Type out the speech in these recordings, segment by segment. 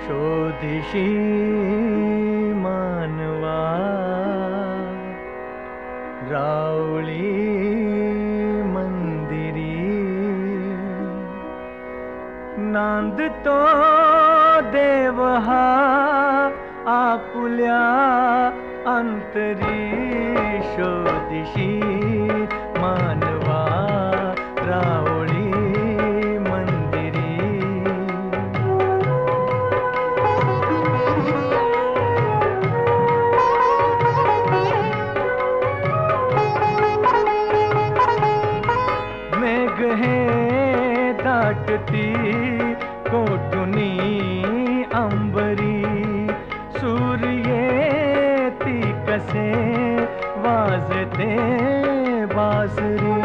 शोधिशी मानवा रावळी मंदिरी नांदतो देव हा आपुल्या अंतरी शोधिशी मानवा रावळी मंदिरी मेघ हे दाटती कोटुनी अंबरी सूर्य ती कसे वाजते बासरी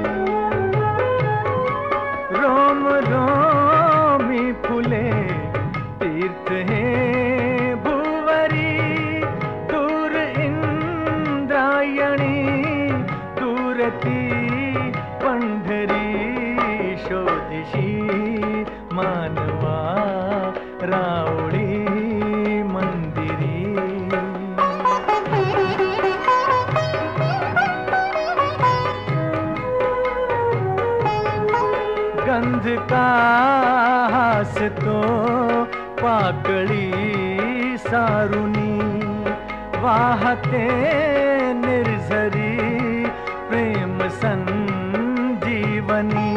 रोम रोमी फुले तीर्थ हे भुवरी दूर इंद्रायणी दूरती पंढरी शोधिशी मानवा रावळी मंदिरी गंध का हासतो पाकळी सारुनी वाहते निर्झरी प्रेम संजीवनी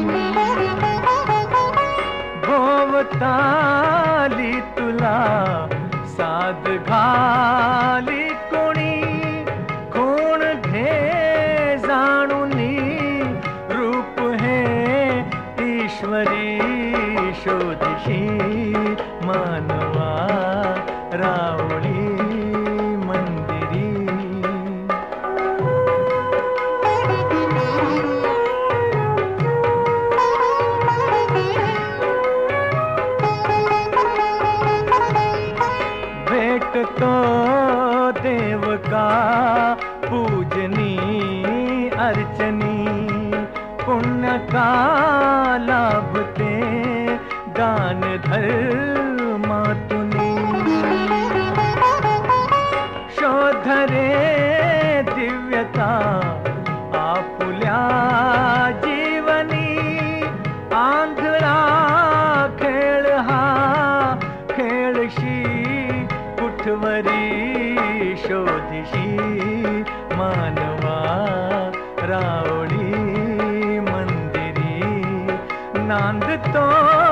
भोवताली तुला साध घाली कोणी कोण घे जाणुनी रूप हे ईश्वरी शोधिशी मानवा रावळी मंदिरी भेटतो देव का पूजनी अर्चनी पुण्य का लाभते दान धर्मातुनी शोधरे दिव्यता आपुल्या जीवनी आंधळा खेळ हा खेळशी कुठवरी शोधिशी मानवा रावळी मंदिरी नांदतो